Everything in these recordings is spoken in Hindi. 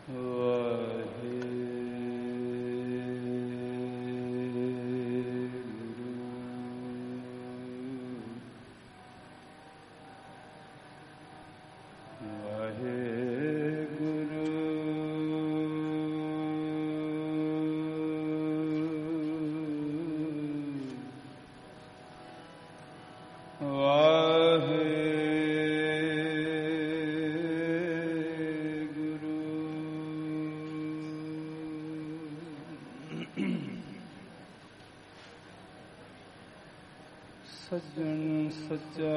ਸੱਜਣ ਸੱਚਾ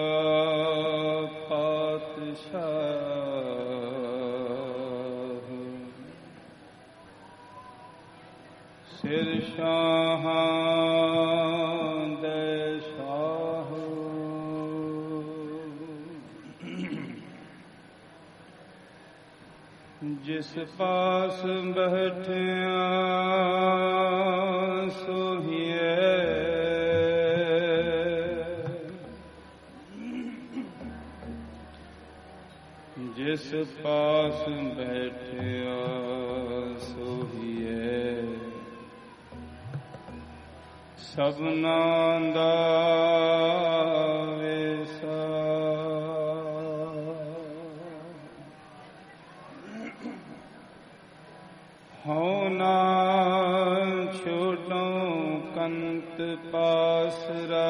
ਪਾਤਸ਼ਾਹ ਸਿਰ ਸ਼ਾਹਾਂ ਦੇ ਸ਼ਾਹ ਜਿਸ ਪਾਸ ਬੈਠਿਆ ਸੋਹੀਏ ਜਿਸ ਪਾਸ ਬੈਠਿਆ ਸੋਹੀਏ ਸਭਨਾਂ ਦਾ ਵੇਸਾ ਹਉ ਨਾ ਛੋਟੋਂ ਕੰਤ ਪਾਸਰਾ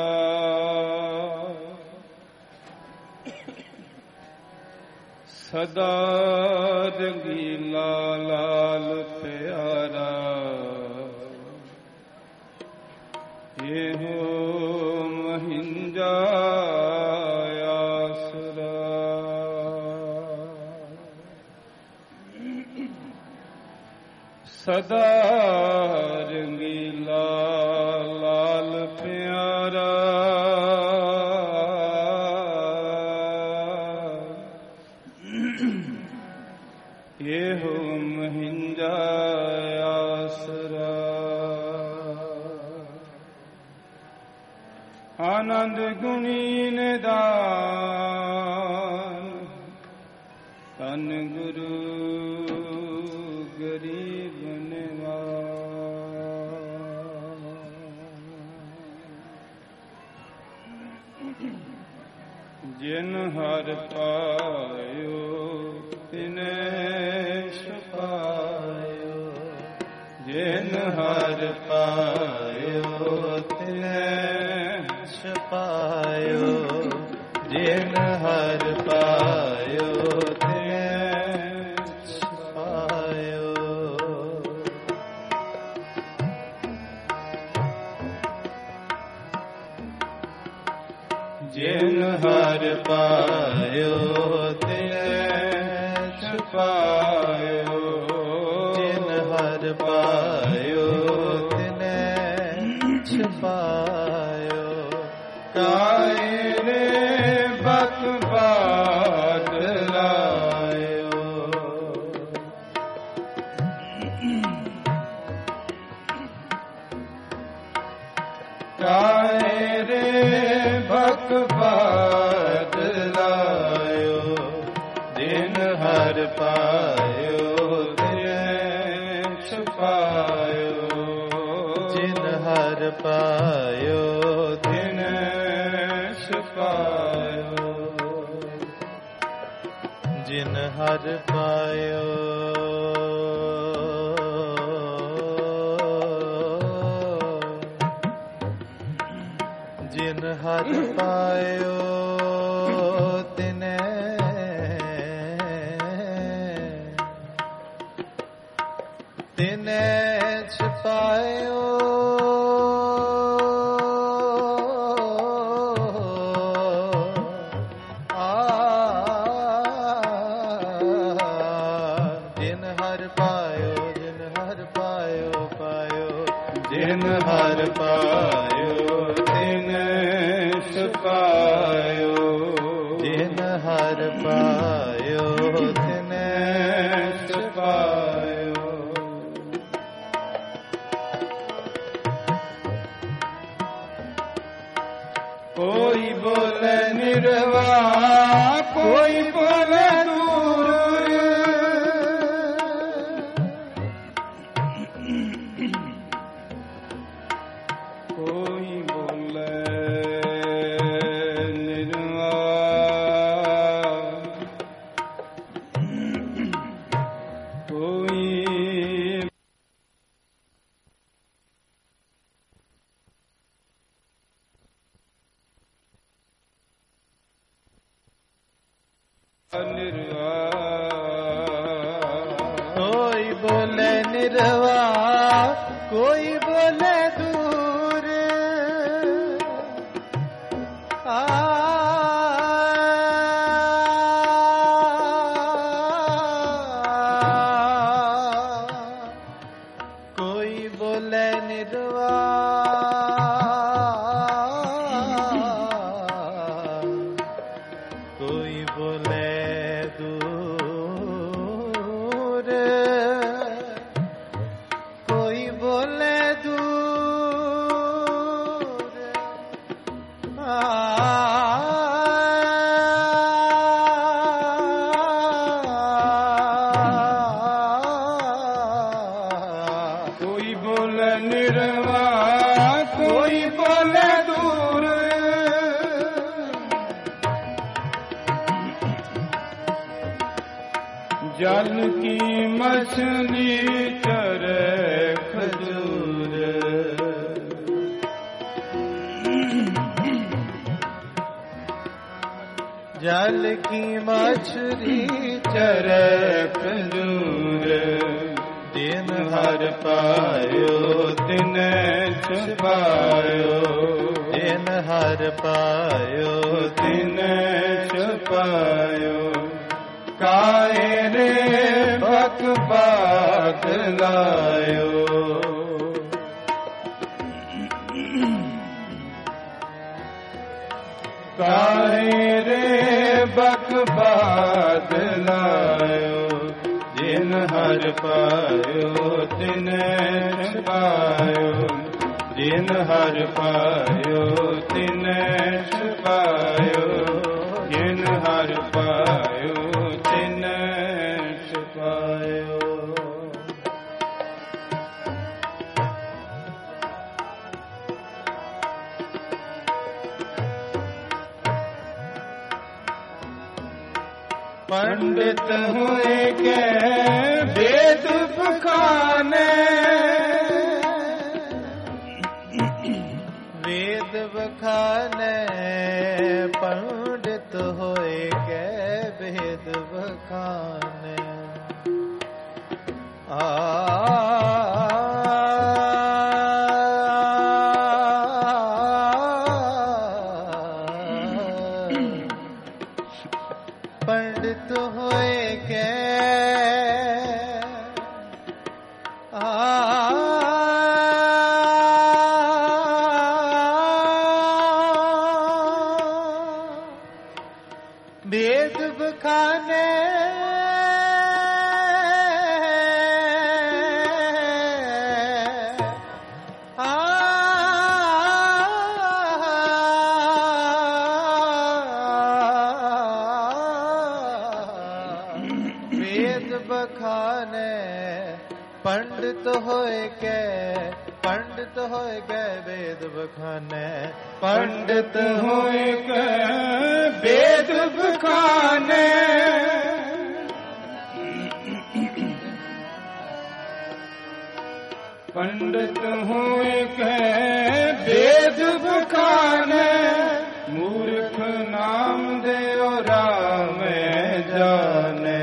ਸਦਾ ਰੰਗੀਲਾ ਲਾਲ ਪਿਆਰਾ ਇਹੋ ਮਹਿੰਜਾ ਆਸਰਾ ਸਦਾ ਰੰਗੀਲਾ ਲਾਲ ਪਿਆਰਾ ਇਹੋ ਮਹਿੰਜਾ ਆਸਰਾ ਆਨੰਦ ਗੁਣੀ ਨਿਦਾਨ ਧੰਨ ਗੁਰੂ ਗਰੀਬ ਨਿਵਾਜ ਜਿਨ ਹਰਿ ਪਾਇਓ ਤਿਨੈ ਛੁਪਾਇਓ ਜਿਨ ਹਰਿ ਪਾਇਓ ਤਿਨੈ ਛੁਪਾਇਓ ਜਿਨ ਹਰਿ ਪਾਇਓ ਤਿਨੈ ਛੁਪਾਇਓ ਜਿਨ ਹਰਿ ਪਾਇਓ ਤਿਨੈ ਛੁਪਾਇਓ ਜਿਨ ਹਰਿ ਪਾਇਓ ਤਿਨੈ ਛੁਪਾਇਓ ਕਾਇਰੇ ਬਕ ਬਾਦ ਲਾਇਓ ਕਾਇਰੇ ਬਕ ਬਾਦ ਲਾਇਓ ਜਿਨ ਹਰਿ ਪਾਇਓ ਤਿਨੈ ਛੁਪਾਇਓ ਜਿਨ ਹਰਿ ਪਾਇਓ ਤਿਨੈ ਛੁਪਾਇਓ ਜਿਨ ਹਰਿ ਪਾਇਓ ਜਿਨ ਹਰਿ ਪਾਇਓ ਤਿਨੈ ਤਿਨੈ ਛੁਪਾਇਓ ਜਿਨ ਹਰਿ ਪਾਇਓ ਜਿਨ ਹਰਿ ਪਾਇਓ ਪਾਇਓ ਜਿਨ ਹਰਿ ਪਾਇਓ ਤਿਨੈ ਛੁਪਾਇਓ ਜਿਨ ਹਰਿ ਪਾਇਓ ਤਿਨੈ ਛੁਪਾਇਓ ਕੋਈ ਬੋਲੇ ਨਿਰਵਾਹ ਕੋਈ ਬੋਲੇ ਦੂਰ बोले निरवा, कोई बोले दूर। कोई बोले निरवा, कोई बोले दूर, कोई बोले दूर। कोई बोले निरवा, कोई बोले दूर। जल की मछली चरे खजूर। जल की मछली चरे खजूर। दिन हर पायो दिन छुपायो, दिन हर पायो दिन छुपायो। काहे रे बक बात लायो। काहे रे बक बात लायो। जिन हर पायो तिन छुपायो, जिन हर पायो तिन छुपायो, जिन हर पायो तिन छुपायो। पंडित हुए के वेद बखाने, वेद बखाने। पंडित होए के वेद बखाने। पंडित होए के वेद बखाने। वेद बखाने। पंडित होए के, पंडित होए के वेद बखाने। पंडित हुए के वेद बखाने। पंडित हुए के वेद बखाने। मूर्ख नाम देव राम जाने।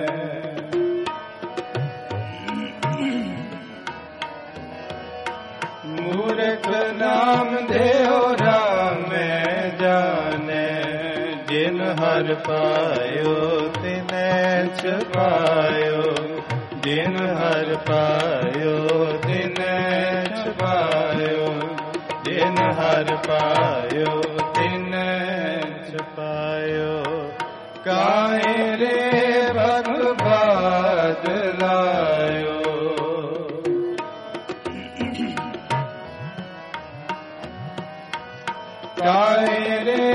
मूर्ख नाम देव राम जाने। जिन हर पायो तिन छुपायो, जिन हर पायो दिन छुपायो, जिन हर पायो दिन छुपायो। काहे रे भगवाद लायो। काहे रे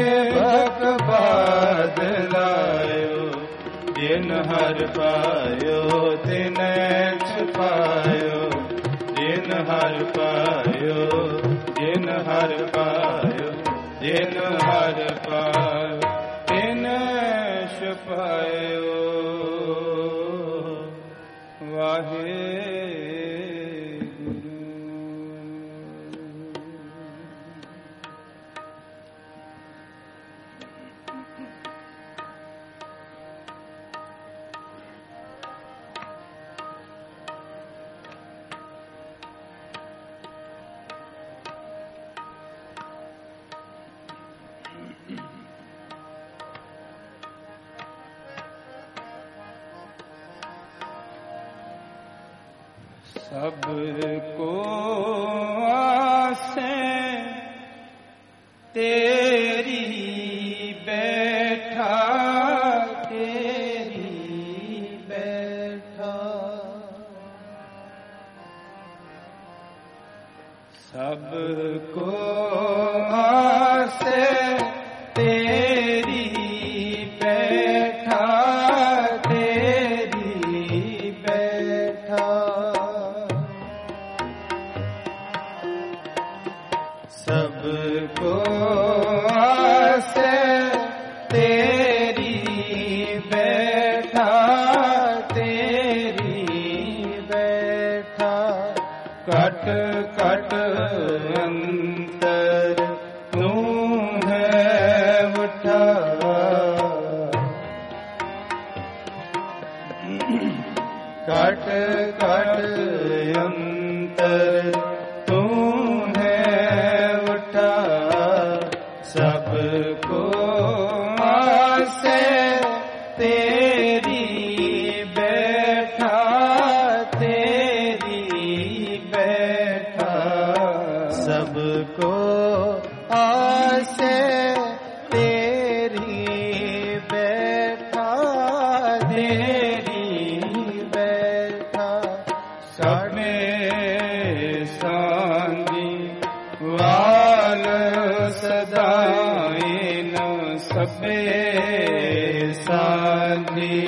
भगवाद लायो। जिन हर पायो तिन छुपायो, जिन हर पायो, जिन हर पायो, जिन हर पायो तिन छुपायो। वाहे सबको आसें तेरी बैठा, तेरी बैठा। सबको आसें तेरी बैठा, तेरी बैठा। सबको आसें तेरी बैठा, तेरी बैठा। कट कट अंतर तू है उठा, कट कट अंतर तू है उठा। सबको आसें तेरी बैठा, तेरी बैठा। सबको आसें तेरी बैठा, तेरी बैठा। सबे सांझी वाल सदाइन, सबे सांझी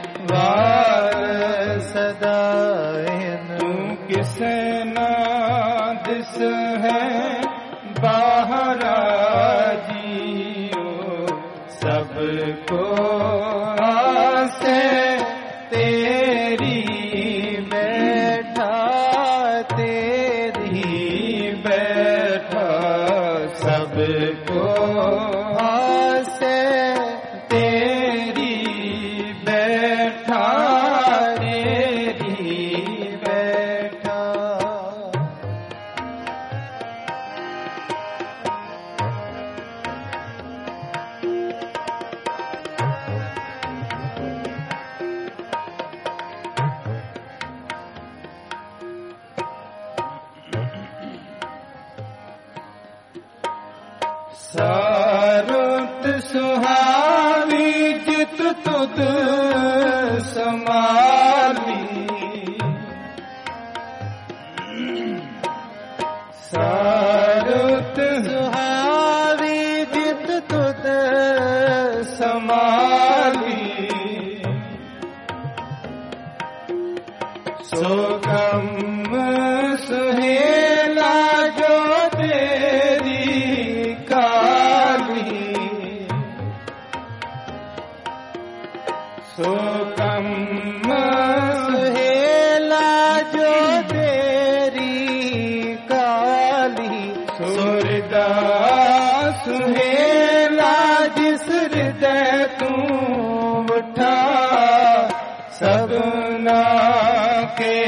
वाल सदाइन। तू किसे ना दिस है बाहरा जियो। सबको आसें तेरी बैठा, तेरी बैठा। सबको आसें तेरी बैठा, तेरी बैठा। सारुत सुहावी जित तुद समाली। सारुत सुहावी जित तुद समाली। सो गम सुहेला जो तेरी काली। सो गम सुहेला जो तेरी काली। सुरदा सुहेला जिस हृदय तू उठा। सबना के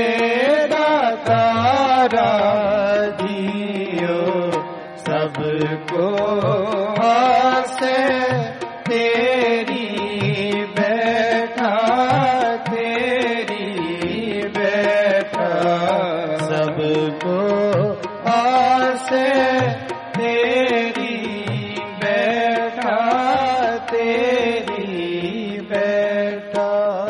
दातारा जियो। सबको आसें तेरी बैठा, तेरी बैठा। सबको आसें तेरी बैठा, तेरी बैठा।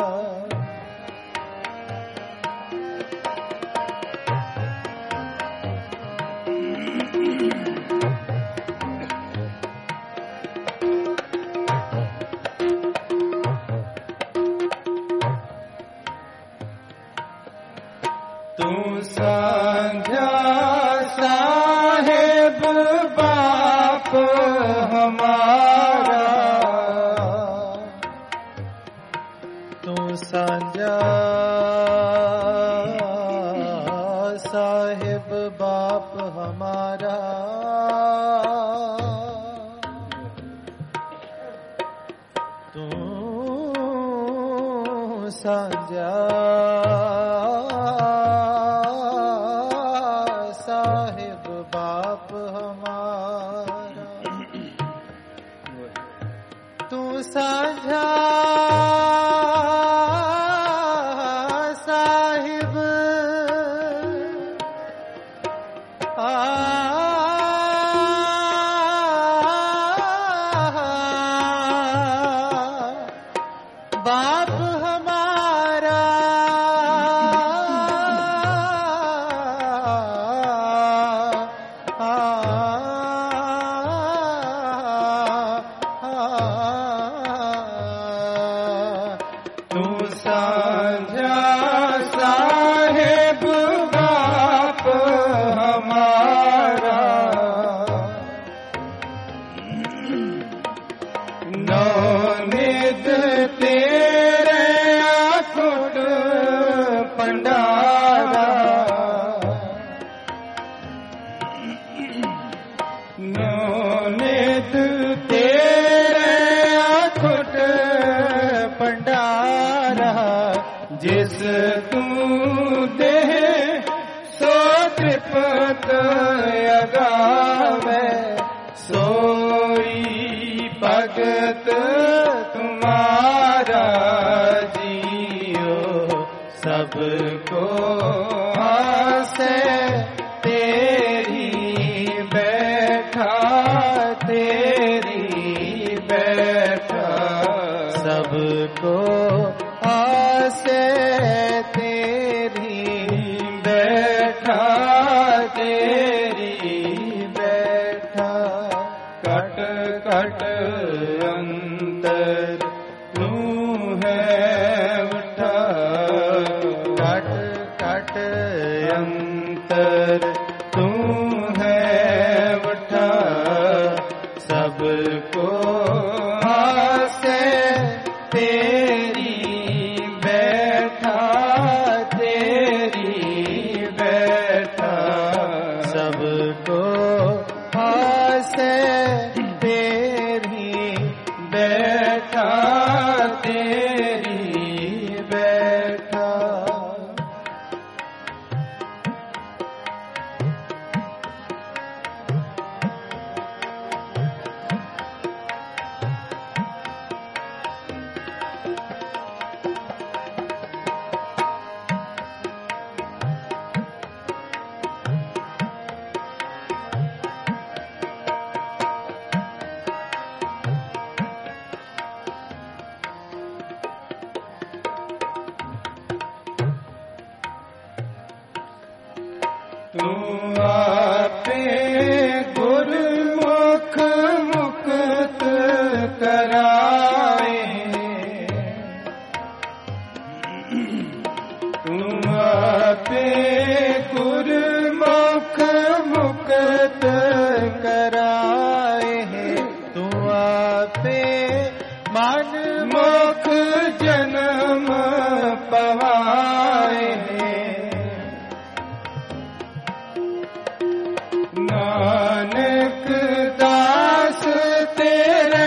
तू साझा साहेब बाप हमारा। तू साझा साहिब बाप हमारा। तू साझा साहिब बाप हमारा। तू साझा साहिब साझा साहेब बाप हमारा, नौनिध तेरे अखुट पंडारा, नौनिध तेरे अखुट पंडारा, जिस तू दे सो तृप्त अगावे, सोई भगत तुम्हारा जियो, सबको आसे तेरी बैठा, तेरी बैठा, सबको आसे तेरी बैठा, तेरी बैठा, कट कट अंतर तू है उठा, कट कट अंतर तू है उठा, सबको आसे तेरी बैठा, तेरी बैठा, सबको आसे तेरी बैठा, तेरी बैठा, तू आपे गुरमुख मुक्त कराए, तू आपे गुरमुख मुक्त कराए हैं तू आपे मान मुख जन्म पवाए हैं, नानक दास तेरे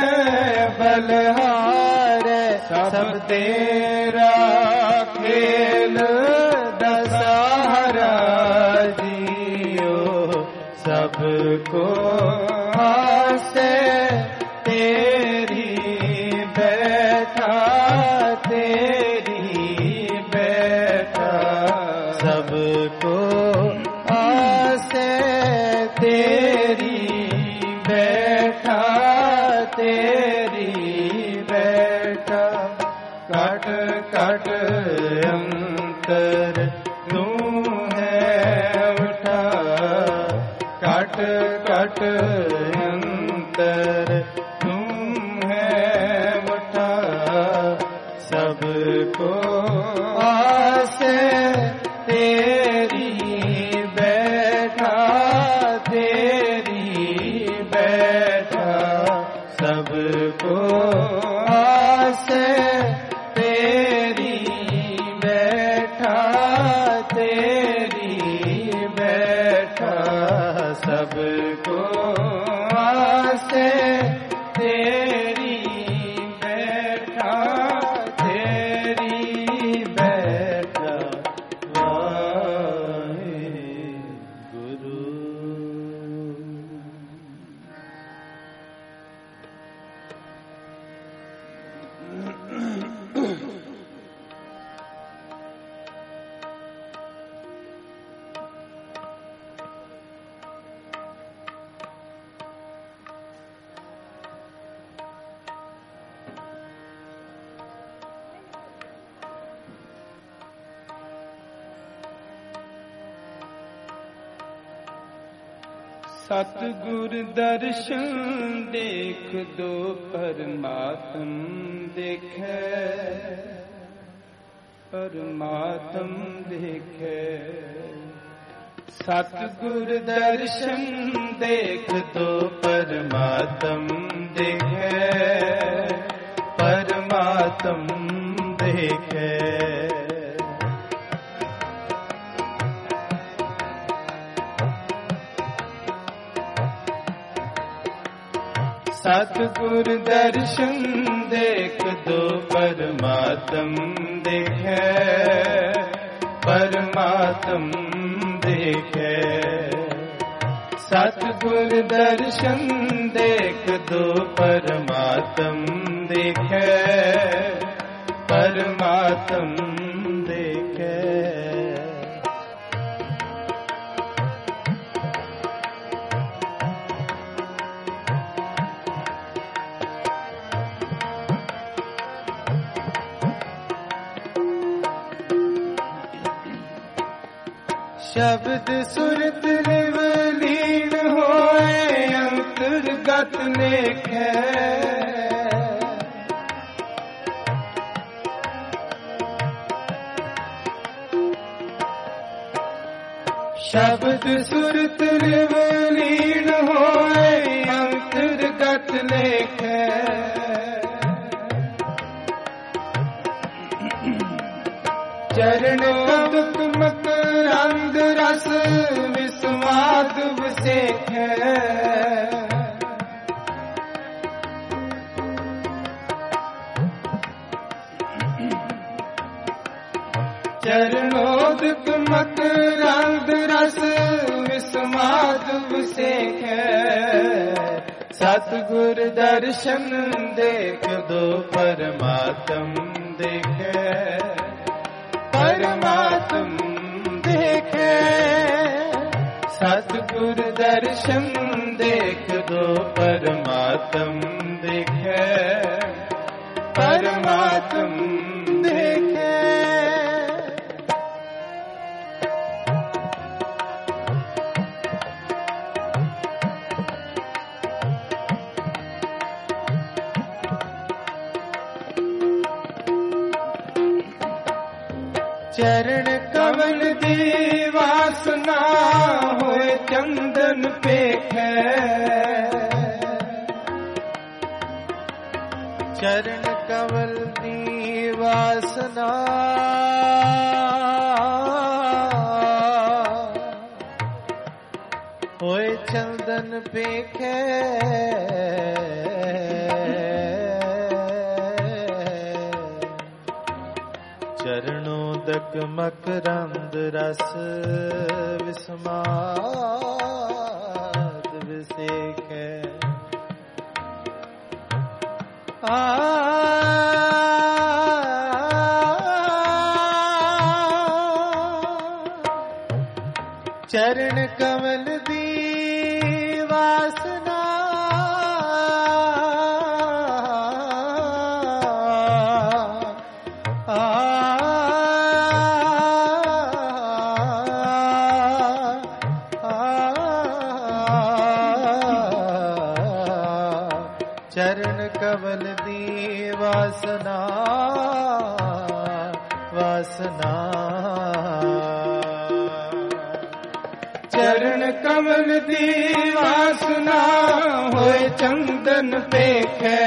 बलहार, सब तेरा खेल दशहरा जियो, सबको आसे तेरी बैठा, तेरी बैठा, सबको आसे तेरी बैठा, तेरी बैठा, कट कट अंतर तू है उठा, कट कट अंतर तू है उठा, सबको आसे तेरी बैठा, तेरी बैठा, सबको आसे तेरी बैठा, तेरी बैठा, सबको आसे तेरी बैठा, तेरी बैठा, वाहे गुरु। सतगुर दर्शन देख दो, परमात्म देखे, परमात्म देखे। सतगुर दर्शन देख दो परमात्म देखे, परमात्म देखे। सतगुर दर्शन देख दो परमात्म देखे, परमात्म देखे। सतगुर दर्शन देख दो परमात्म देखे, परमात्म देखे। शब्द सुरत निवलीन होए अंतर्गत लेखे। शब्द सुरत निवलीन होए अंतर्गत लेखे। चरण कदक मकरंद रस विस्माद विसेखे। चरणोदक मकरंद रस विस्माद विसेखे। सतगुर दर्शन देख दो परमात्म देखे, परमात्म देखे। सतगुर दर्शन देख दो परमात्म देखे, परमात्म देखे। चरण कमल दी वासना होए चंदन पेखे। चरण कमल दी वासना होए चंदन पेखे। चरणोदक मकरंद रस विस्माद विसेखे। चरण कमल दी वासना चरण कमल दी वासना वासना। चरण कमल दी वासना होए चंदन पेखे।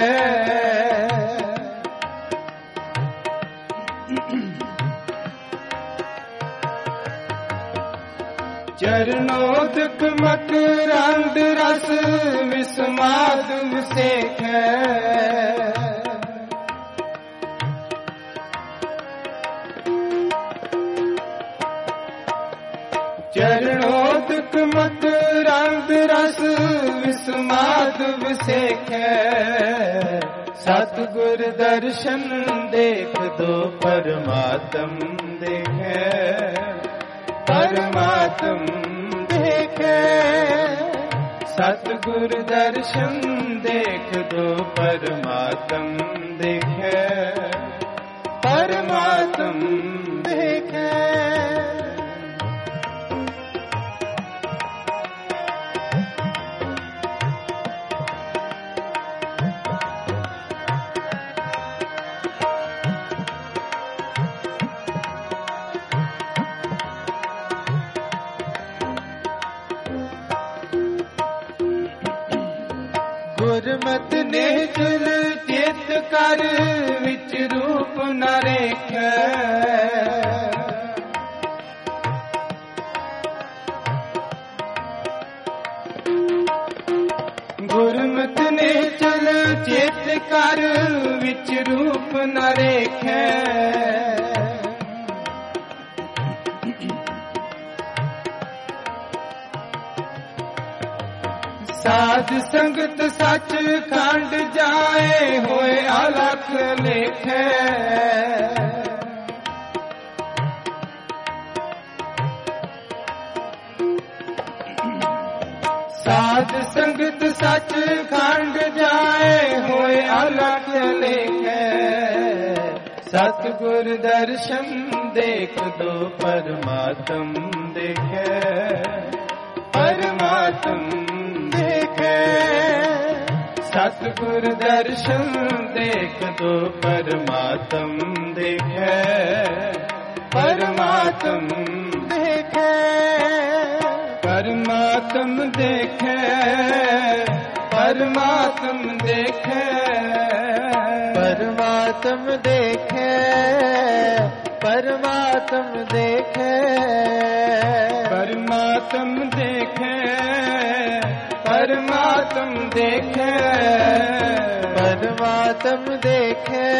चरणोदक मकरंद रस विस्माद विसेखे। चरणोदक मकरंद रस विस्माद विसेखे। सतगुर दर्शन देख दो परमात्म देखे, परमात्म देखे। सतगुर दर्शन देख दो परमात्म देखे, परमात्म देखे। ਗੁਰਮਤਿ ਨੇ ਚਲ ਚਿਤ ਕਰ ਵਿੱਚ ਰੂਪ ਨ ਰੇਖੈ ਗੁਰਮਤਿ ਨੇ ਚਲ ਚਿਤ ਕਰ ਵਿੱਚ ਰੂਪ ਨ ਰੇਖੈ ਸਾਧ ਸੰਗਤ ਸੱਚ ਖੰਡ ਜਾਏ ਹੋਏ ਅਲਖ ਲੇਖੈ ਸਾਧ ਸੰਗਤ ਸੱਚ ਖੰਡ ਜਾਏ ਹੋਏ ਅਲਖ ਲੇਖੈ ਸਤਿਗੁਰ ਦਰਸ਼ਨ ਦੇਖ ਦੋ ਪਰਮਾਤਮ ਦੇਖੈ ਪਰਮਾਤਮ ਸਤਿਗੁਰ ਦਰਸ਼ਨ ਦੇਖ ਦੋ ਪਰਮਾਤਮ ਦੇਖੈ ਪਰਮਾਤਮ ਦੇਖੈ ਪਰਮਾਤਮ ਦੇਖੈ ਪਰਮਾਤਮ ਦੇਖੈ ਪਰਮਾਤਮ ਦੇਖੈ ਪਰਮਾਤਮ ਦੇਖੈ ਪਰਮਾਤਮ ਦੇਖੈ ਪਰਮਾਤਮ ਦੇਖੈ ਪਰਮਾਤਮ ਦੇਖੈ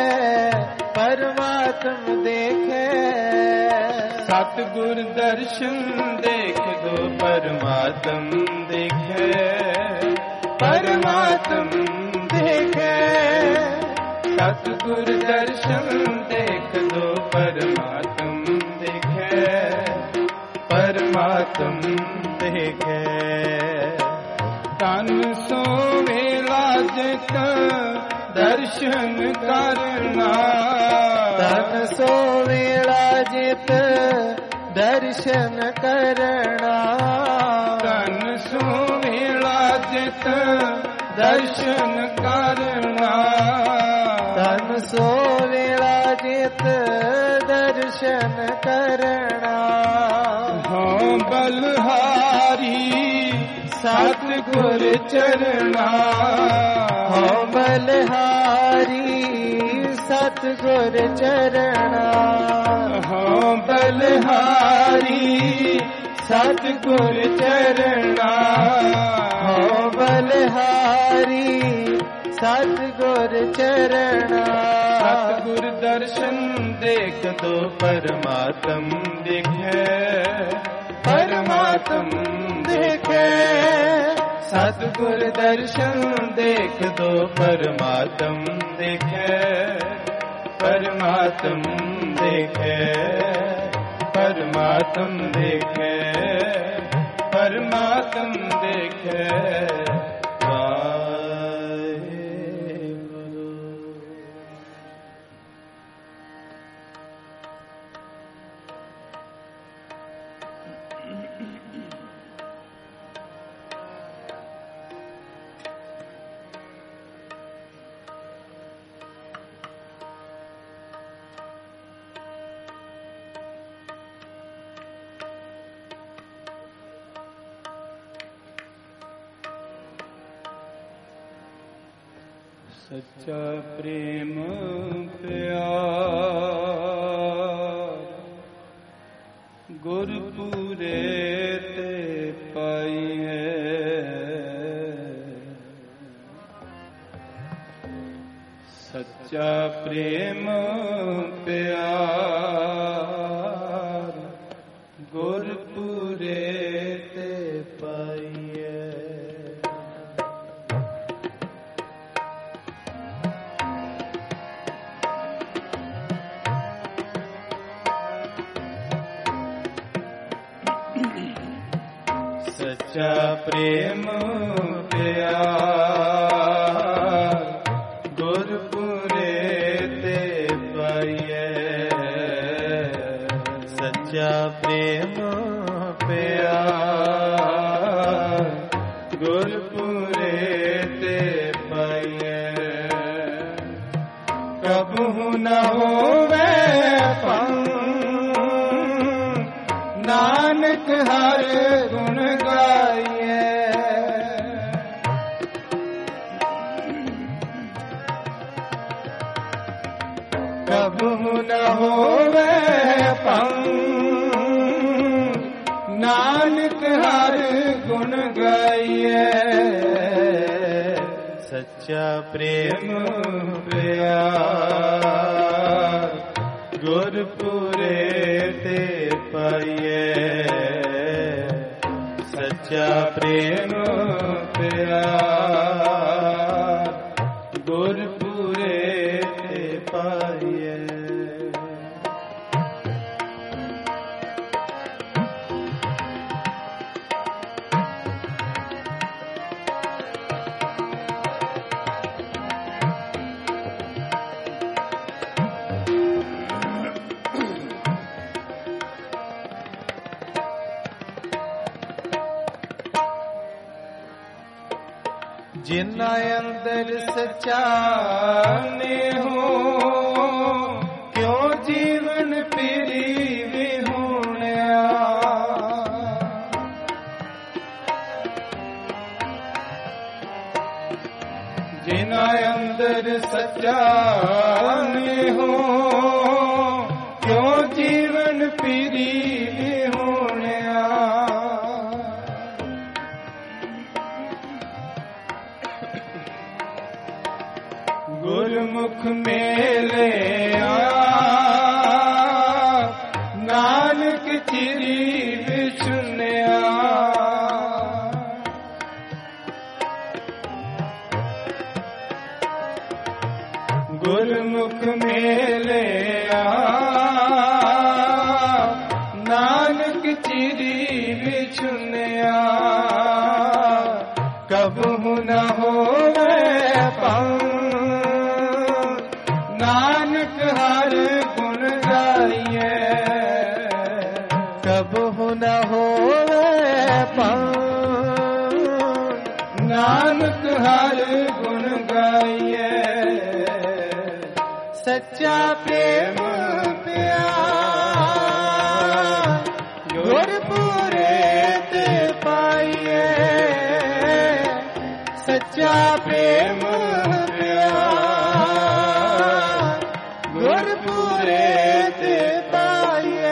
ਪਰਮਾਤਮ ਦੇਖੈ ਸਤਿਗੁਰ ਦਰਸ਼ਨ ਦੇਖ ਦੋ ਪਰਮਾਤਮ ਦੇਖੈ ਪਰਮਾਤਮ ਦੇਖੈ ਸਤਿਗੁਰ ਦਰਸ਼ਨ ਦੇਖ ਦੋ ਪਰਮਾਤਮ ਦੇਖੈ ਪਰਮਾਤਮ ਦੇਖੈ ਤਨ ਸੋ ਵੇਲਾ ਜਿਤ ਦਰਸ਼ਨ ਕਰਨਾ ਤਨ ਸੋ ਵੇਲਾ ਜਿਤ ਦਰਸ਼ਨ ਕਰਨਾ ਤਨ ਸੋ ਵੇਲਾ ਜਿਤ ਦਰਸ਼ਨ ਕਰਨਾ ਤਨ ਸੋ ਵੇਲਾ ਜਿਤ ਦਰਸ਼ਨ ਕਰਨਾ ਹੋ ਬਲਹਾਰੀ ਸਤਿਗੁਰ ਚਰਣਾ ਹੋ ਬਲਹਾਰੀ ਸਤਿਗੁਰ ਚਰਣਾ ਹੋ ਬਲਹਾਰੀ ਸਤਿਗੁਰ ਚਰਣਾ ਹੋ ਬਲਹਾਰੀ ਸਤਿਗੁਰ ਚਰਣਾ ਸਤਿਗੁਰ ਦਰਸ਼ਨ ਦੇਖ ਦੋ ਪਰਮਾਤਮ ਦੇਖੈ ਪਰਮਾਤਮ ਦੇਖੈ ਸਤਿਗੁਰ ਦਰਸ਼ਨ ਦੇਖ ਦੋ ਪਰਮਾਤਮ ਦੇਖੈ ਪਰਮਾਤਮ ਦੇਖੈ ਪਰਮਾਤਮ ਦੇਖੈ ਪਰਮਾਤਮ ਦੇਖੈ ਸੱਚਾ ਪ੍ਰੇਮ ਪਿਆਰ ਗੁਰਪੂਰੇ ਤੇ ਪਾਈਐ ਸੱਚਾ ਪ੍ਰੇਮ ਪਿਆਰ ਗੁਰਪੂਰੇ ਤੇ ਪਾਈਐ ਸੱਚਾ ਪ੍ਰੇਮ ਪਿਆਰ ਗੁਰਪੂਰੇ ਤੇ ਪਾਈਐ ਸੱਚਾ ਪ੍ਰੇਮ ਪਿਆਰ ਗੁਰਪੂਰੇ ਤੇ ਪਾਈਐ ਕਬਹੁ ਨ ਹੋਵੇ ਭੰਗ ਨਾਨਕ ਹਰ ਗੁਣ ਗਾਈਐ ਹੋਵੇ ਭੰਗ ਨਾਨਕ ਹਰ ਗੁਣ ਗਾਈਐ ਸੱਚਾ ਪ੍ਰੇਮ ਪਿਆਰ ਗੁਰਪੁਰੇ ਤੇ ਪਾਈਐ ਸੱਚਾ ਪ੍ਰੇਮ ਪਿਆਰ ਗੁਰਪੁਰੇ ਤੇ ਪਾਈਐ ਜਿਨ੍ਹਾਂ ਅੰਦਰ ਸੱਚਾ ਨੇਹੋ ਕਿਉ ਜੀਵਨ ਪੀਰੀ ਵਿਹੂਣਿਆ ਜਿਨ੍ਹਾਂ ਅੰਦਰ ਸੱਚਾ ਨੇਹੋ ਕਿਉ ਜੀਵਨ ਪੀਰੀ ਵਿਹੂਣਿਆ ਗੁਰਮੁਖ ਮੇਲਿਆ ਨਾਨਕ ਚਿਰੀ ਵਿਛੁਨਿਆ ਗੁਰਮੁਖ ਮੇਲਿਆ ਨਾਨਕ ਚਿਰੀ ਵਿਛੁਨਿਆ ਕਬਹੁ ਨ ਹੋਵੇ ਭੰਗ ਨਾਨਕ ਹਰ ਗੁਣ ਗਾਈਐ ਕਬਹੁ ਨ ਹੋਵੇ ਭੰਗ ਨਾਨਕ ਹਰ ਗੁਣ ਗਾਈਐ ਸੱਚਾ ਪ੍ਰੇਮ ਪਿਆਰ ਗੁਰਪੁਰੇ ਤੇ ਪਾਈਐ ਸੱਚਾ ਪ੍ਰੇਮ ਗੁਰਪੁਰੇ ਤੇ ਪਾਈਐ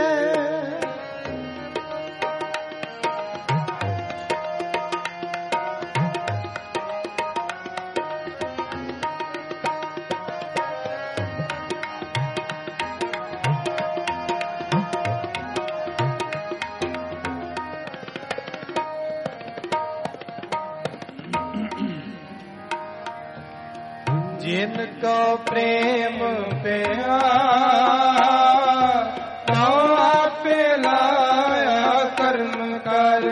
जिन को प्रेम प्यार तो आपे लाया कर्म कर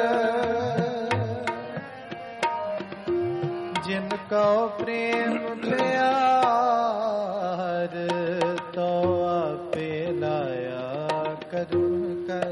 जिन को प्रेम प्यार तो आपे लाया कर्म कर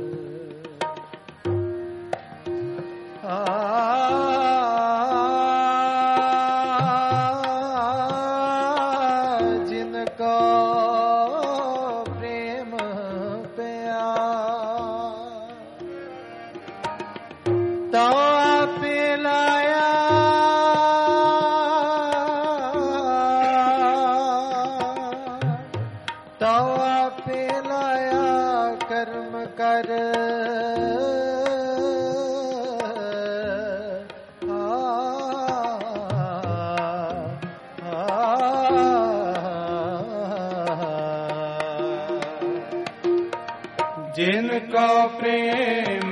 जिनको प्रेम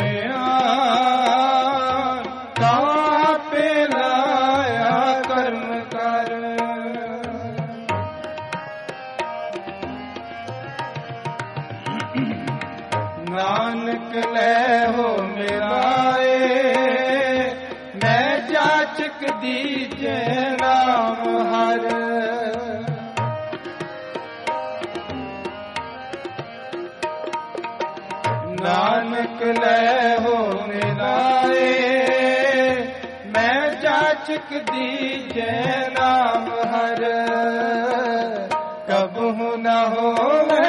प्यार तापे लाया कर्म कर नानक ले हो मिलाए मैं जाचक दीजे नाम हर नानक ले हो मिलाए मैं जाचक दीजे नाम हर कबहु न होवे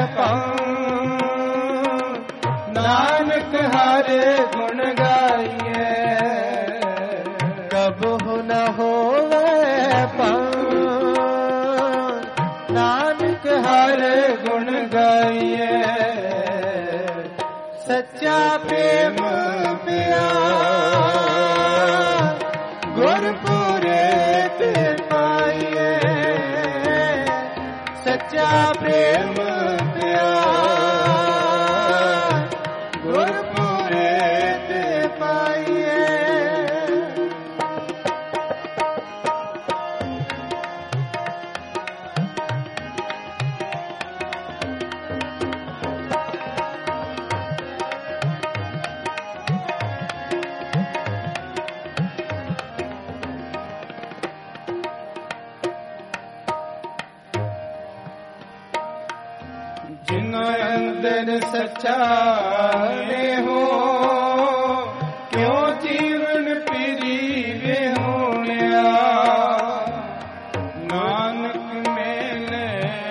भंग नानक हर गुण गाइए कबहु न होवे भंग नानक गाइए। सच्चा प्रेम पिया गुरपुरे ते पाइए। सच्चा प्रेम पिया गुरपुरे ते पाइए। अंदर सच्चाई हो क्यों जीवन पीरीवे होया। नानक मेले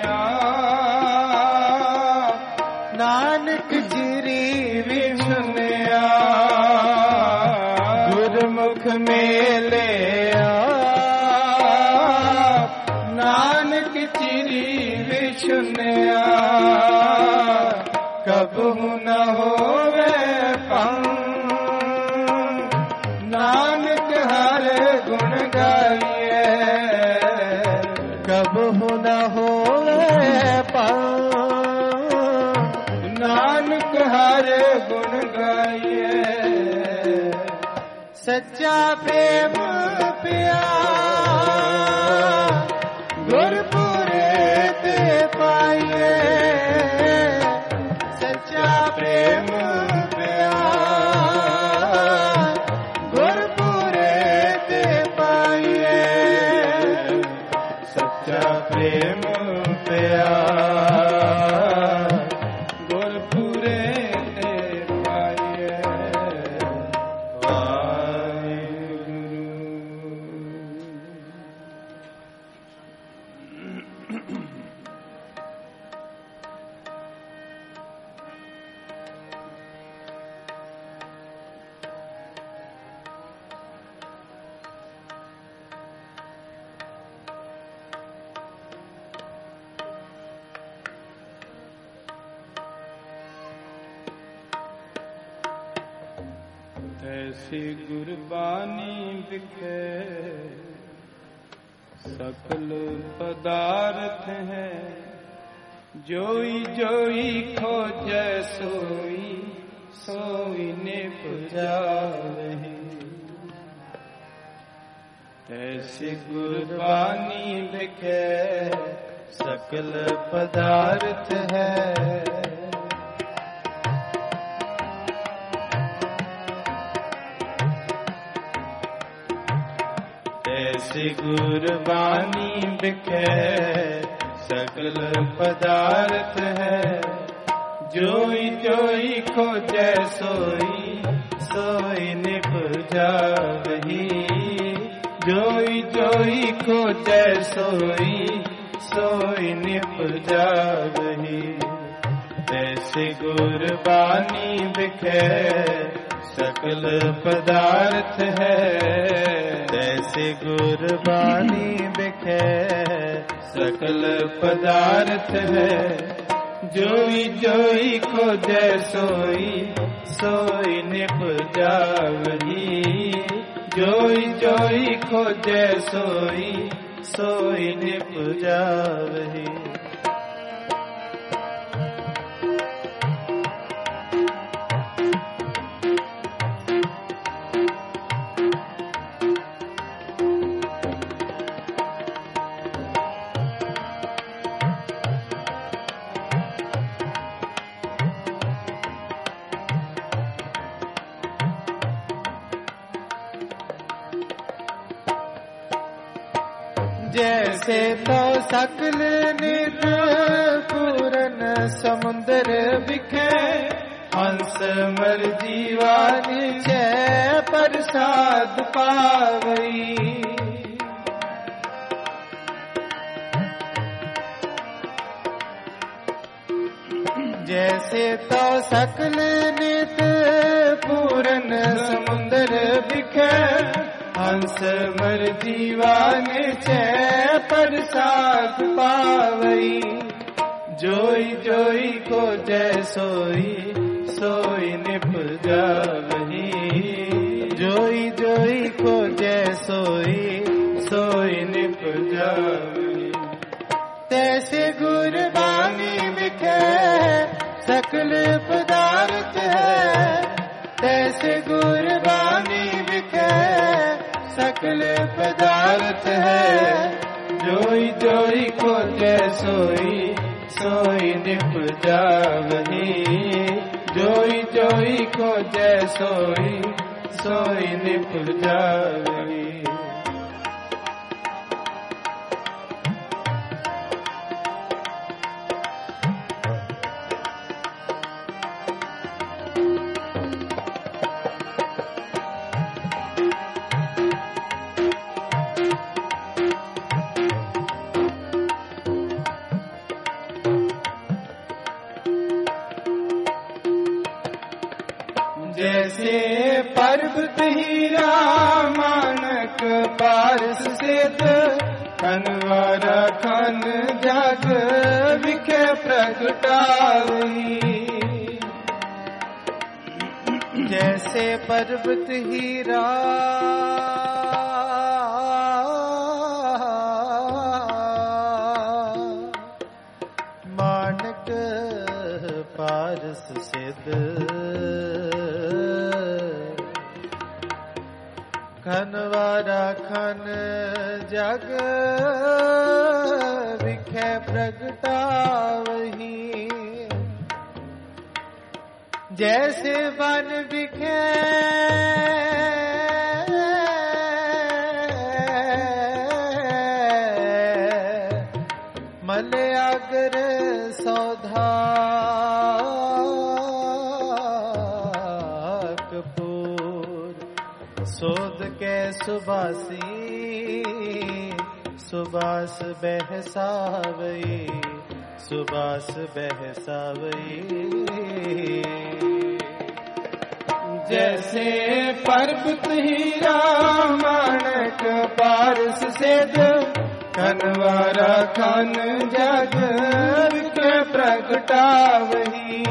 नानक जिरी विछुनिया। गुरमुख मेले नानक चिरी विछुनिया। कबहु न होवे पंग नानक हर गुण गाइए। कबहु न होवे पंग नानक हर गुण गाइए। सच्चा प्रेम पिया गुरपुरे ते पाइए। प्रेम पिया गुरपुरे ते पाइए। सच्चा प्रेम पिया गुरपुरे ते पाइए। ऐसी गुरबानी बिखे सकल पदार्थ है। जोई जोई खोजै सोई सोई ने पुजावहि। ऐसी गुरबानी बिखे सकल पदार्थ है। ऐसी गुरबानी बिखे सकल पदार्थ है। जोई जोई खोजै सोई सोई निप जावहि। जोई जोई खोजै सोई सोई निप जावहि। ऐसी गुरबानी बिखे सकल पदार्थ है। ऐसी गुरबानी बिखे सकल पदार्थ है। जोई जोई खोजै सोई सोई निप जावहि। जोई जोई खोजै सोई सोई निप जावहि। जैसे तो सकल निध पूरन समुंदर बिखे। हंस मर जीवान जय प्रसाद पावई। जैसे तो सकल निध पूरन समुंदर बिखे। हंस मर जीवान जय प्रसाद पावई। जोई जोई को जय सोई सोई निपजावही। जोई जोई को जय सोई सोई निपजावही। तैसे गुरबानी बिखे सकल पदार्थ है। तैसे गुरबानी बिखे सकल पदार्थ है। जोई जोई को जय सोई सोई निपजावही। जोई जोई को जय सोई सोई निपजावही। जैसे पर्वत हीरा मानक पारस सिद्ध कनवारा खन जग विखे प्रगटावही। जैसे पर्वत हीरा मानक पारस सिद्ध खनवारा खन जग विखे प्रगटावही। जैसे वन विखे मलयागर सौधा सोध के सुबासी सुबास बहसावई सुबास बहसावई। जैसे पर्वत हीरा मानक पारस सिद्ध कनवारा खन जग के प्रगटावही।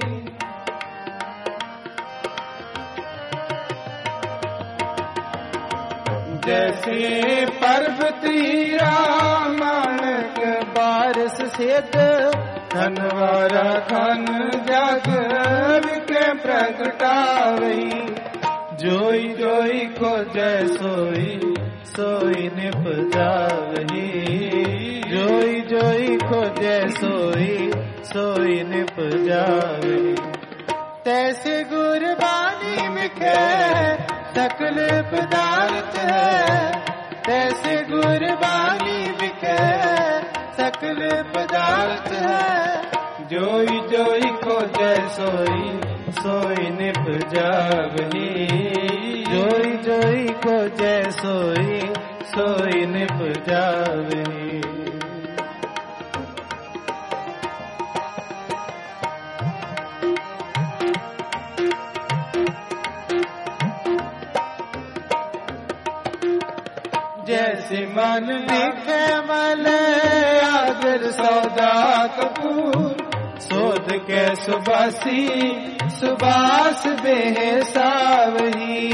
जैसे पर्वत हीरा मानक पारस सिद्ध कनवारा खन जग के प्रगटावही। जोई जोई को जय सोई सोई निपजावही। जोई जोई को जय सोई सोई निपजावही। तैसे गुरबानी बिखे सकल पदार्थ है। तैसे गुरबानी बिखे सकल पदार्थ है। जोई जोई को जय सोई सोई निपजावही। जोई जोई को जय सोई सोई निपजावही। जैसे मन दिखे मल आगर सौदा कपूर सोध के सुबासी सुबास बेहसावही।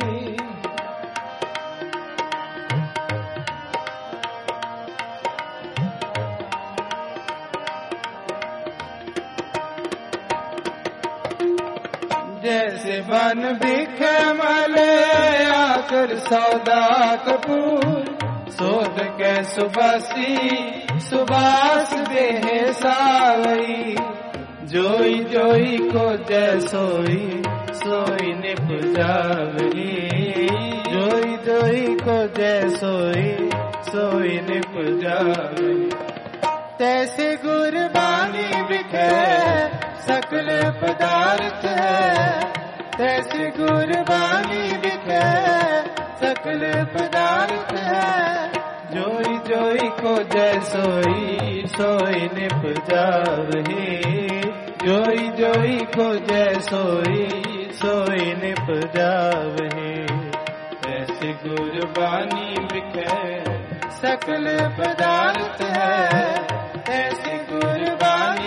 जैसे मन बिखे मले आकर सौदा कपूर सोध के सुबासी सुबास बेहसावई। जोई जोई को जय सोई सोई निपजावही। जोई जोई को जय सोई सोई निपजावही। तैसे गुरबानी बिखे सकल पदार्थ है। तैसे गुरबानी बिखे सकल पदार्थ है। जोई जोई को जय सोई सोई निपजावही। जोई जोई को जय सोई सोई निपजावही। तैसे गुरबानी बिखे सकल पदार्थ है। तैसे गुरबानी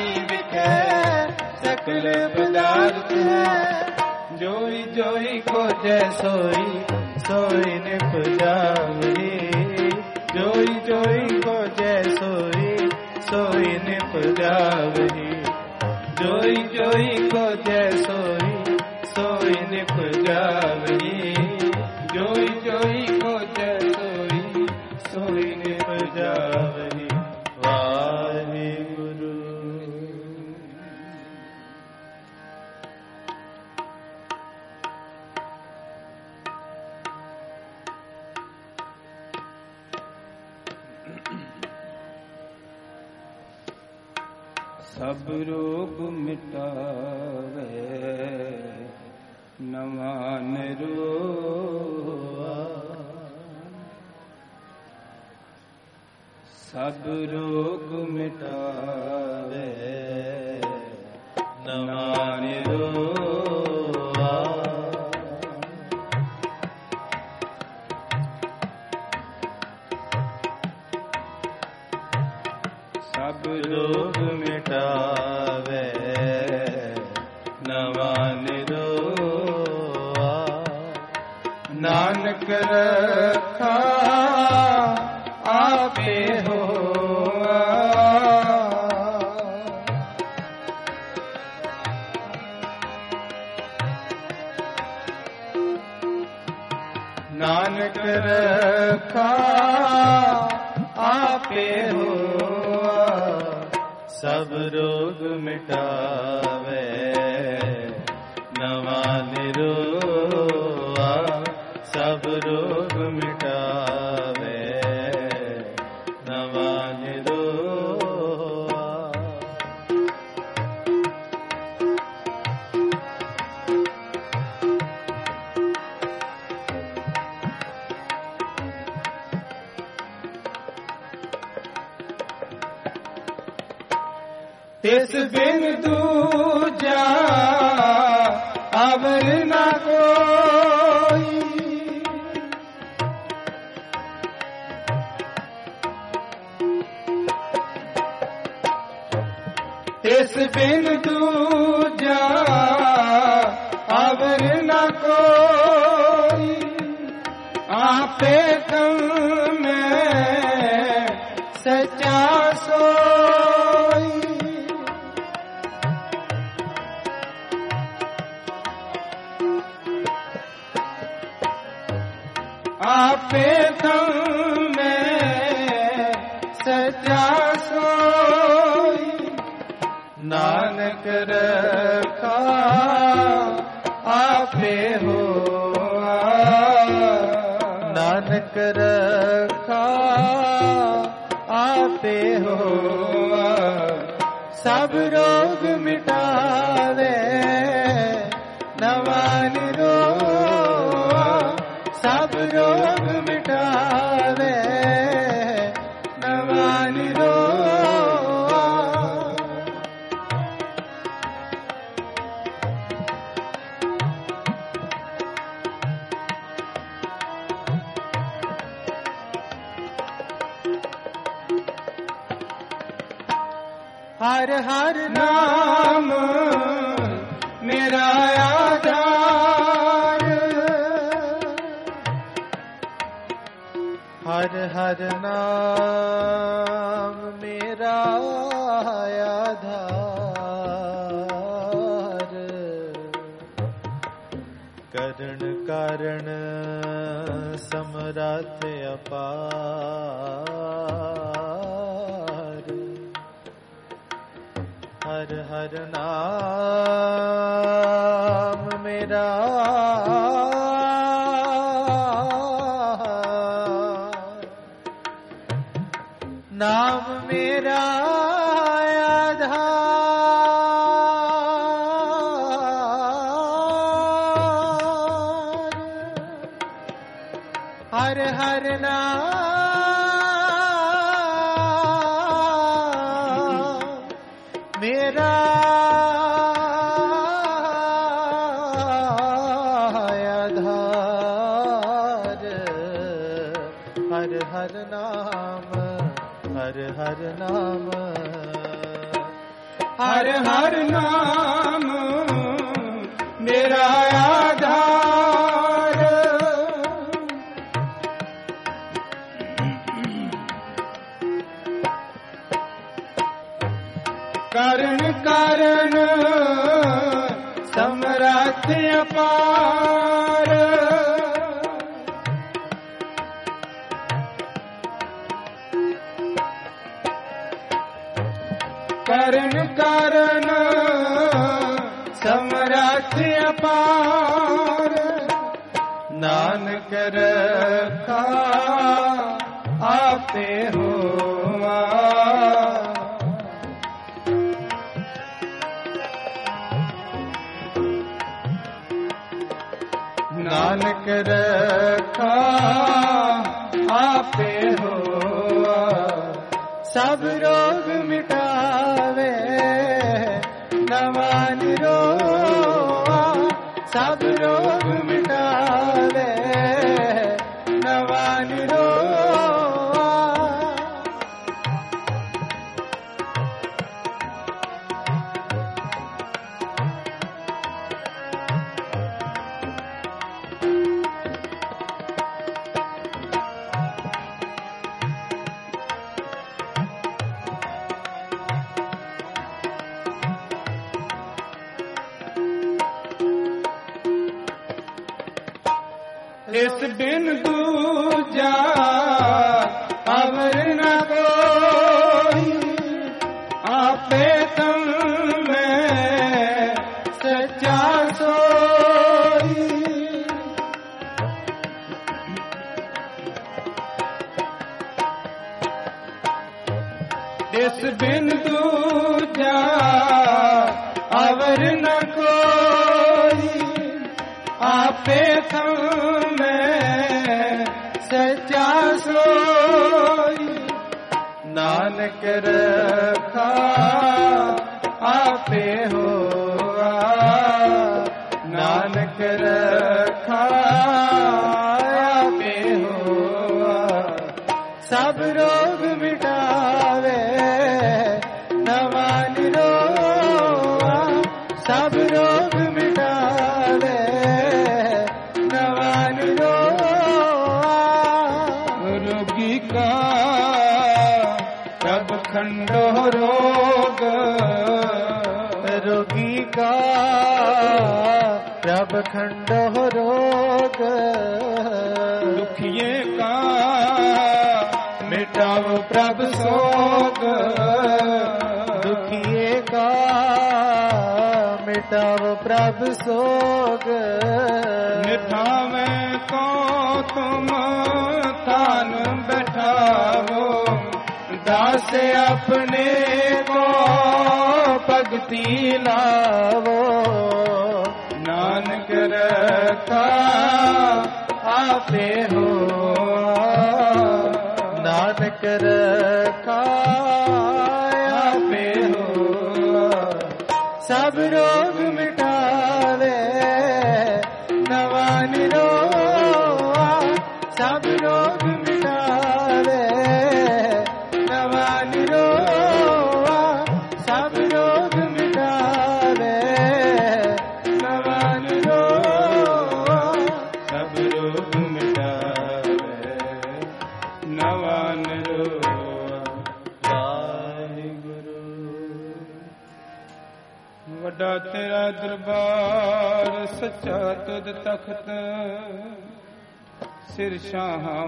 साथ है। जोई जोई को जय सोई सोई निप जावरी। जोई जोई को जय सोई सोई निप जावरी। जोई जोई को जय सोई सोई निप जावरी। जोई जोई को जय सोई सोई निप जावरी। वाहिगुरु। सब रोग मिटावे नवा निरोआ। सब रोग मिटावे नवा निरोआ। सब रोग मिटावे नवा निरोआ। नानक रखा आपे होआ। नानक रखा आपे होआ। सब रोग मिटावे नवा निरोआ। सब रोग मिटावे नवा निरोआ। तिस बिन दूजा अवर न कोई। तिस बिन दूजा अवर न कोई। आपे तुम में सच्चा सोई। आपे तुम में सच्चा सोई। नानक रखा आपे होआ। नानक रखा आपे होआ। सब रोग मिटावे नवा निरोआ। सब रोग मिटावे नवा निरोआ। हर हर नाम मेरा आधार। हर हर नाम मेरा आधार। करण कारण समरथ अपार। हर हर नाम मेरा नाम मेरा आधार। हर हर नाम मेरा आधार। हर हर नाम हर हर नाम हर हर नाम ਅਪਾਰ ਕਰਨ ਕਾਰਨ ਸਮਰੱਥ ਅਪਾਰ ਨਾਨਕ ਰਖਾ ਆਪੇ ਹੋਆ ਨਾਨਕ ਰਖਾ ਆਪੇ ਹੋਆ ਸਭ ਰੋਗ ਮਿਟਾਵੇ ਨਵਾ ਨਿਰੋਆ ਸਭ ਰੋਗ ਮਿਟਾਵੇ ਨਵਾ ਨਿਰੋਆ ਇਸ ਬਿਨ ਦੂਜਾ ਅਵਰ ਨ ਕੋਈ ਆਪੇ ਤਮ ਮੈਂ ਸੱਚਾ ਸੋਈ ਇਸ ਬਿਨ ਦੂਜਾ ਅਵਰ ਨ ਕੋਈ ਆਪੇ ਤਮ ਸੱਚਾ ਸੋਈ ਨਾਨਕ ਰਖਾ ਆਪੇ ਹੋਆ ਨਾਨਕ ਰਖਾ ਆਪੇ ਹੋਆ ਸਭ ਰੋਗ ਮਿਟਾਵੇ ਨਵਾ ਨਿਰੋਆ ਸਭ ਰੋਗ ਮਿਟਾਵੇ ਨਵਾ ਨਿਰੋਆ ਰੋਗੀ ਕਾ ਪ੍ਰਭ ਖੰਡੋ ਰੋਗ ਰੋਗੀ ਕਾ ਪ੍ਰਭ ਖੰਡੋ ਰੋਗ ਦੁਖੀਏ ਕਾ ਮਿਟਾਵ ਪ੍ਰਭ ਸੋਗ ਦੁਖੀਏ ਕਾ ਮਿਟਾਵ ਪ੍ਰਭ ਸੋਗ ਨਿਠਾਵੇਂ ਕੋ ਤੁਮ ਥਾਨ ਬੈਠਾਵੋ ਦਾਸ ਆਪਣੇ ਕੋ ਭਗਤੀ ਲਾਵੋ ਨਾਨਕ ਰਖਾ ਆਪੇ ਹੋਆ ਨਾਨਕ ਰਖਾ ਆਪੇ ਹੋਆ ਸਭ ਰੋਗ ਮਿਟਾਵੇ ਨਵਾ ਨਿਰੋਆ ਸਭ ਰੋਗ ਮਿਟਾਵੇ ਨਵਾ ਨਿਰੋਆ ਸਭ ਰੋਗ ਮਿਟਾਵੇ ਨਵਾ ਨਿਰੋਆ ਸਭ ਰੋਗ ਮਿਟਾਵੇ ਨਵਾ ਨਿਰੋਆ ਵਾਹਿਗੁਰੂ ਵੱਡਾ ਤੇਰਾ ਦਰਬਾਰ ਸੱਚਾ ਤੁਧ ਤਖਤ ਸਿਰ ਸ਼ਾਹਾਂ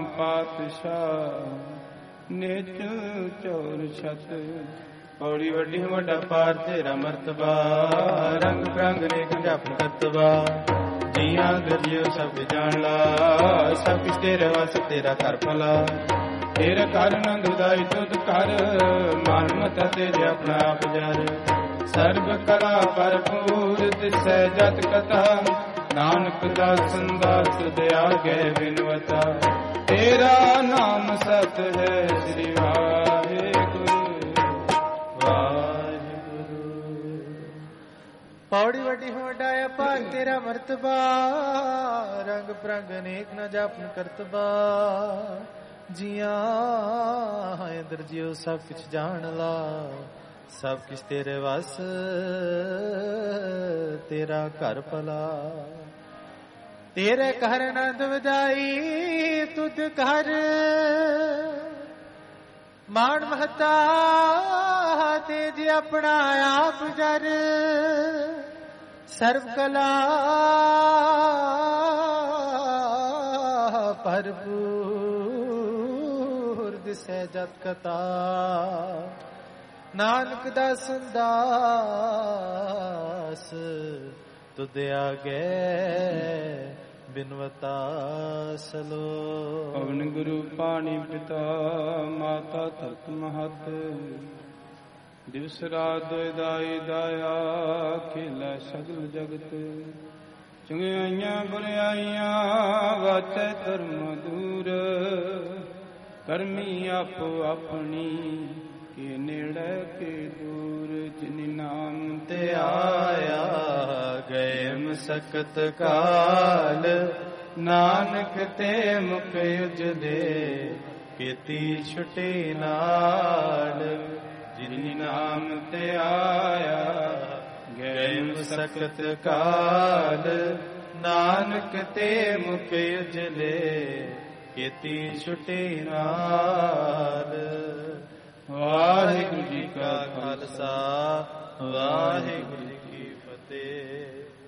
ਪਾਤਸ਼ਾਹ ਨੇਚ ਚੌਰ ਛਤ ਪੌੜੀ ਵੱਡੀ ਵੱਡਾ ਪਾਰ ਤੇਰਾ ਮਰਤਬਾ ਰੰਗ ਪ੍ਰੰਗ ਨੇਕ ਜਪ ਕਰਤਬਾ ਜੀਆਂ ਦਰਿਓ ਸਭ ਜਾਣ ਲਾ ਸਭ ਕਿਛ ਤੇਰੇ ਵਸ ਤੇਰਾ ਘਰ ਭਲਾ ਤੇਰਾ ਘਰ ਨੰਦ ਉਦਾਈ ਤੁਧ ਕਰ ਮਨ ਮਤਾ ਤੇਰੇ ਆਪਣਾ ਆਪ ਜਰ ਸਰਬ ਕਲਾ ਭਰਪੂਰ ਤਿਸੈ ਜਤ ਕਥਾ ਨਾਨਕ ਦਾਸਨ ਦਾਸ ਦਿਆ ਗਏ ਬਿਨਵਤਾ ਤੇਰਾ ਨਾਮ ਸਤ ਹੈ ਸ੍ਰੀ ਵਾਹਿਗੁਰੂ ਵਾਹਿਗੁਰੂ ਪੌੜੀ ਵੱਡੀ ਹੋਡਾ ਅਪਾਰ ਤੇਰਾ ਮਰਤਬਾ ਰੰਗ ਪ੍ਰੰਗ ਅਨੇਕ ਨ ਜਾਪਨ ਕਰਤਬਾ ਜੀਆਂ ਅੰਦਰ ਜਿਉ ਸਭ ਕੁਛ ਜਾਣ ਲਾ ਸਭ ਕਿਛ ਤੇਰੇ ਵਸ ਤੇਰਾ ਘਰ ਭਲਾ ਤੇਰੇ ਘਰ ਨੰਦ ਵਧਾਈ ਤੁਧ ਘਰ ਮਾਣ ਮਹਤਾ ਤੇਜ ਆਪਣਾ ਆਪ ਜਰ ਸਰਬ ਕਲਾ ਭਰਪੂਰ ਦਿਸੈ ਜਤ ਕਥਾ ਨਾਨਕ ਦਾਸ ਦਾਸ ਤੁਧ ਆਗੇ ਬਿਨਵਤਾ ਸਲੋ। ਪਵਨ ਗੁਰੂ ਪਾਣੀ ਪਿਤਾ ਮਾਤਾ ਧਰਤ ਮਹਤ ਦਿਵਸ ਰਾਤ ਦਾਈ ਦਾਇਆ ਖੇਲਾ ਸਗਲ ਜਗਤ ਚੰਗਿਆਈਆਂ ਬੁਰਿਆਈਆਂ ਵਾਚੈ ਧਰਮ ਦੂਰ ਕਰਮੀ ਆਪੋ ਆਪਣੀ ਕੇ ਨੇੜੇ ਕੇ ਦੂਰ ਜਿਨ ਨਾਮ ਤੇ ਆਇਆ ਗਏ ਮਸਕਤ ਕਾਲ ਨਾਨਕ ਤੇ ਮੁਖ ਉਜਦੇ ਕੀਤੀ ਛੁਟੀ ਨਾਲ ਜਿਨ ਨਾਮ ਤੇ ਆਇਆ ਗਏ ਮਸਕਤ ਕਾਲ ਨਾਨਕ ਤੇ ਮੁਖ ਉਜਲੇ ਕੀਤੀ ਛੁਟੀ ਨਾਲ। ਵਾਹਿਗੁਰੂ ਜੀ ਕਾ ਖਾਲਸਾ ਵਾਹਿਗੁਰੂ